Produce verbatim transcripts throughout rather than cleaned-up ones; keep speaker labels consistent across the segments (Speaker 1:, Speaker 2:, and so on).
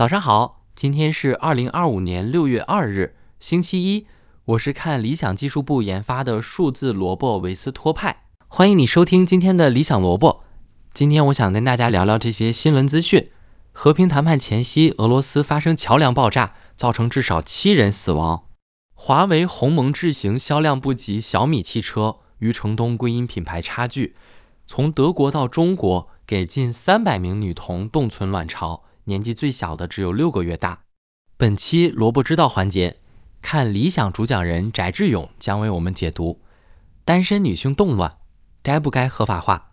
Speaker 1: 早上好，今天是二零二五年六月二日，星期一。我是看理想技术部研发的数字萝卜维斯托派，欢迎你收听今天的理想萝卜。今天我想跟大家聊聊这些新闻资讯。和平谈判前夕，俄罗斯发生桥梁爆炸，造成至少七人死亡。华为鸿蒙智行销量不及小米汽车，余承东归因品牌差距。从德国到中国，给近三百名女童冻存卵巢，年纪最小的只有六个月大。本期萝卜知道环节，看理想主讲人翟志勇将为我们解读单身女性冻卵该不该合法化。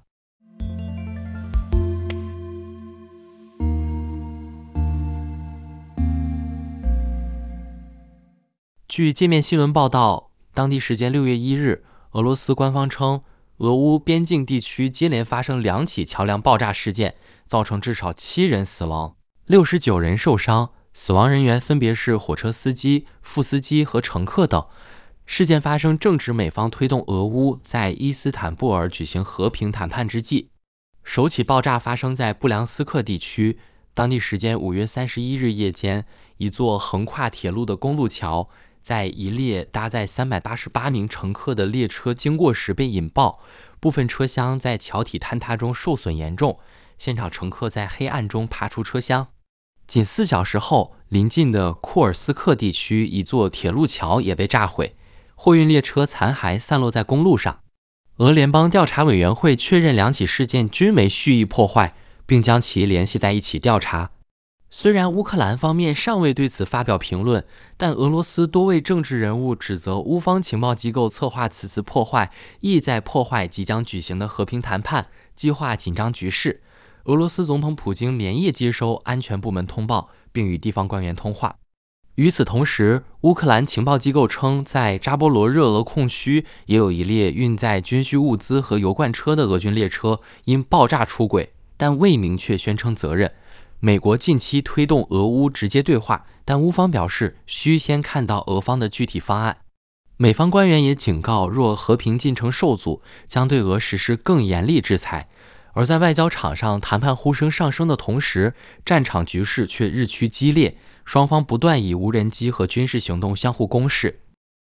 Speaker 1: 据界面新闻报道，当地时间六月一日，俄罗斯官方称，俄乌边境地区接连发生两起桥梁爆炸事件，造成至少七人死亡，六十九人受伤，死亡人员分别是火车司机、副司机和乘客等。事件发生正值美方推动俄乌在伊斯坦布尔举行和平谈判之际。首起爆炸发生在布良斯克地区，当地时间五月三十一日夜间，一座横跨铁路的公路桥在一列搭载三百八十八名乘客的列车经过时被引爆，部分车厢在桥体坍塌中受损严重，现场乘客在黑暗中爬出车厢。仅四小时后，邻近的库尔斯克地区一座铁路桥也被炸毁，货运列车残骸散落在公路上。俄联邦调查委员会确认两起事件均为蓄意破坏，并将其联系在一起调查。虽然乌克兰方面尚未对此发表评论，但俄罗斯多位政治人物指责乌方情报机构策划此次破坏，意在破坏即将举行的和平谈判，激化紧张局势。俄罗斯总统普京连夜接收安全部门通报，并与地方官员通话。与此同时，乌克兰情报机构称，在扎波罗热俄空虚也有一列运载军需物资和油罐车的俄军列车因爆炸出轨，但未明确宣称责任。美国近期推动俄乌直接对话，但乌方表示需先看到俄方的具体方案。美方官员也警告，若和平进程受阻，将对俄实施更严厉制裁。而在外交场上，谈判呼声上升的同时，战场局势却日趋激烈，双方不断以无人机和军事行动相互攻势。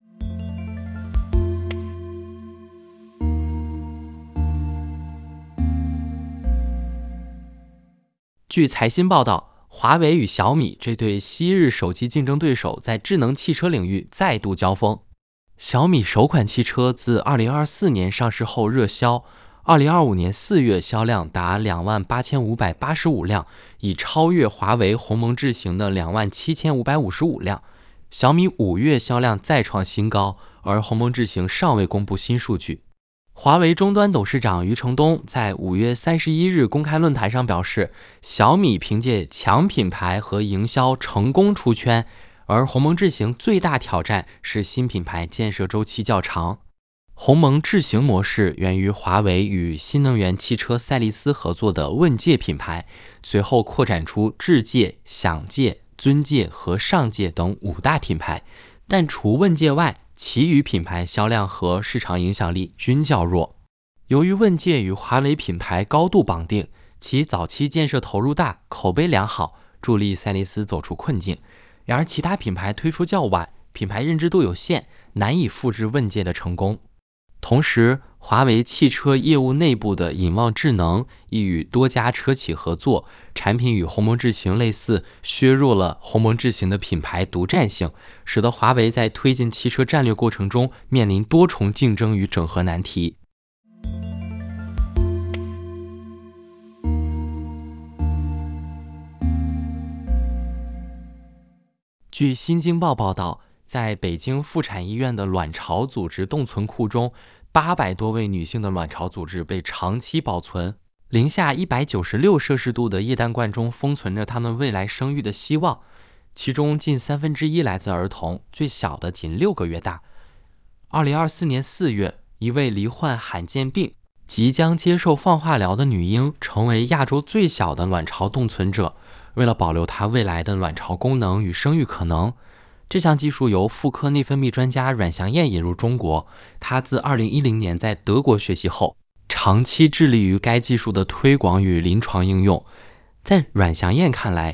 Speaker 1: 据财新报道，华为与小米这对昔日手机竞争对手在智能汽车领域再度交锋。小米首款汽车自二零二四年上市后热销，二零二五年四月销量达两万八千五百八十五辆，已超越华为鸿蒙智行的两万七千五百五十五辆。小米五月销量再创新高，而鸿蒙智行尚未公布新数据。华为终端董事长余承东在五月三十一日公开论坛上表示，小米凭借强品牌和营销成功出圈，而鸿蒙智行最大挑战是新品牌建设周期较长。鸿蒙智行模式源于华为与新能源汽车赛力斯合作的问界品牌，随后扩展出智界、享界、尊界和上界等五大品牌，但除问界外，其余品牌销量和市场影响力均较弱。由于问界与华为品牌高度绑定，其早期建设投入大，口碑良好，助力赛力斯走出困境。然而其他品牌推出较晚，品牌认知度有限，难以复制问界的成功。同时，华为汽车业务内部的引望智能亦与多家车企合作，产品与鸿蒙智行类似，削弱了鸿蒙智行的品牌独占性，使得华为在推进汽车战略过程中面临多重竞争与整合难题。据新京报报道，在北京妇产医院的卵巢组织冻存库中，八百多位女性的卵巢组织被长期保存，零下一百九十六摄氏度的液氮罐中封存着她们未来生育的希望，其中近三分之一来自儿童，最小的仅六个月大。二零二四年四月，一位罹患罕见病、即将接受放化疗的女婴成为亚洲最小的卵巢冻存者。为了保留她未来的卵巢功能与生育可能，这项技术由妇科内分泌专家阮祥燕引入中国。她自二零一零年在德国学习后，长期致力于该技术的推广与临床应用。在阮祥燕看来，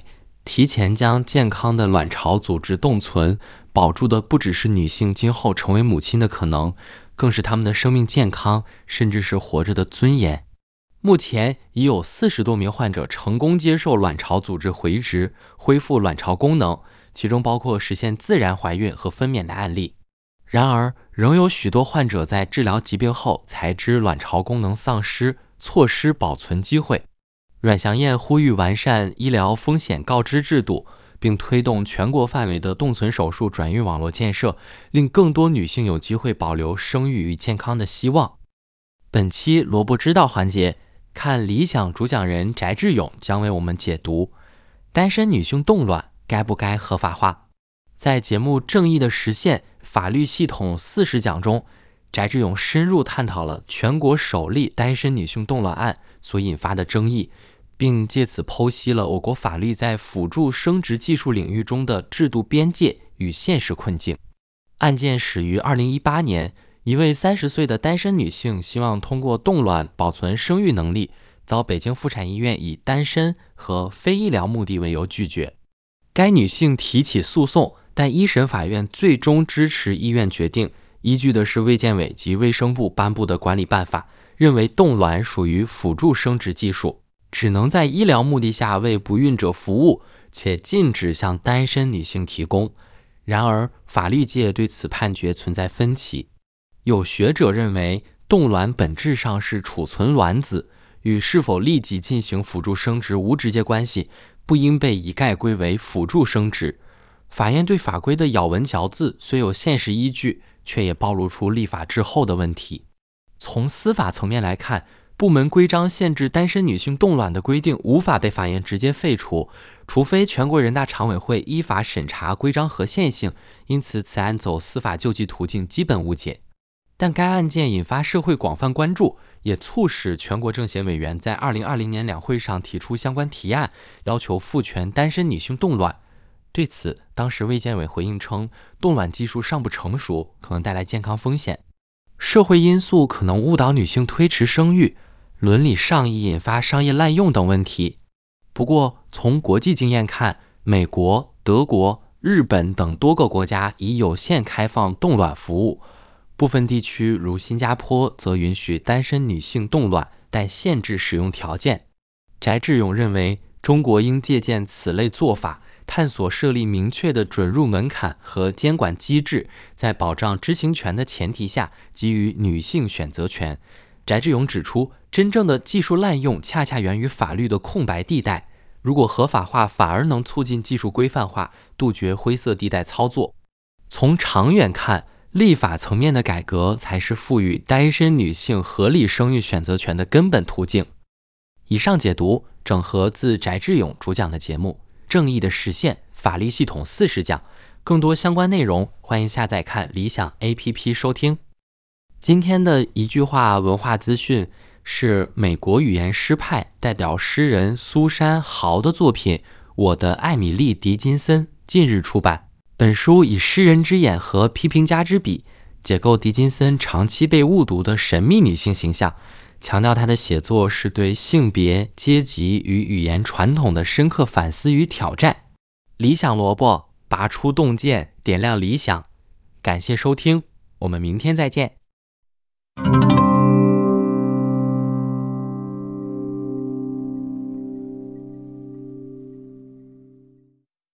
Speaker 1: 提前将健康的卵巢组织冻存，保住的不只是女性今后成为母亲的可能，更是她们的生命健康，甚至是活着的尊严。目前已有四十多名患者成功接受卵巢组织回植，恢复卵巢功能，其中包括实现自然怀孕和分娩的案例。然而，仍有许多患者在治疗疾病后才知卵巢功能丧失，错失保存机会。阮祥燕呼吁完善医疗风险告知制度，并推动全国范围的冻存手术转运网络建设，令更多女性有机会保留生育与健康的希望。本期萝卜知道环节，看理想主讲人翟志勇将为我们解读单身女性冻卵该不该合法化。在节目《正义的实现：法律系统四十讲》中，翟志勇深入探讨了全国首例单身女性冻卵案所引发的争议，并借此剖析了我国法律在辅助生殖技术领域中的制度边界与现实困境。案件始于二零一八年，一位三十岁的单身女性希望通过冻卵保存生育能力，遭北京妇产医院以单身和非医疗目的为由拒绝。该女性提起诉讼，但一审法院最终支持医院决定，依据的是卫健委及卫生部颁布的管理办法，认为冻卵属于辅助生殖技术，只能在医疗目的下为不孕者服务，且禁止向单身女性提供。然而，法律界对此判决存在分歧。有学者认为，冻卵本质上是储存卵子，与是否立即进行辅助生殖无直接关系，不应被一概归为辅助生殖。法院对法规的咬文嚼字虽有现实依据，却也暴露出立法滞后的问题。从司法层面来看，部门规章限制单身女性冻卵的规定无法被法院直接废除，除非全国人大常委会依法审查规章合宪性，因此此案走司法救济途径基本无解。但该案件引发社会广泛关注，也促使全国政协委员在二零二零年两会上提出相关提案，要求赋权单身女性冻卵。对此，当时卫健委回应称，冻卵技术尚不成熟，可能带来健康风险，社会因素可能误导女性推迟生育，伦理上议引发商业滥用等问题。不过，从国际经验看，美国、德国、日本等多个国家已有限开放冻卵服务，部分地区如新加坡则允许单身女性冻卵，但限制使用条件。翟志勇认为，中国应借鉴此类做法，探索设立明确的准入门槛和监管机制，在保障知情权的前提下，给予女性选择权。翟志勇指出，真正的技术滥用恰恰源于法律的空白地带，如果合法化，反而能促进技术规范化，杜绝灰色地带操作。从长远看，立法层面的改革才是赋予单身女性合理生育选择权的根本途径。以上解读整合自翟志勇主讲的节目《正义的实现：法律系统四十讲》，更多相关内容欢迎下载看理想 A P P 收听。今天的一句话文化资讯是美国语言诗派代表诗人苏珊·豪的作品《我的艾米丽·狄金森》近日出版。本书以诗人之眼和批评家之笔，解构狄金森长期被误读的神秘女性形象，强调她的写作是对性别、阶级与语言传统的深刻反思与挑战。理想萝卜，拔出洞见，点亮理想。感谢收听，我们明天再见。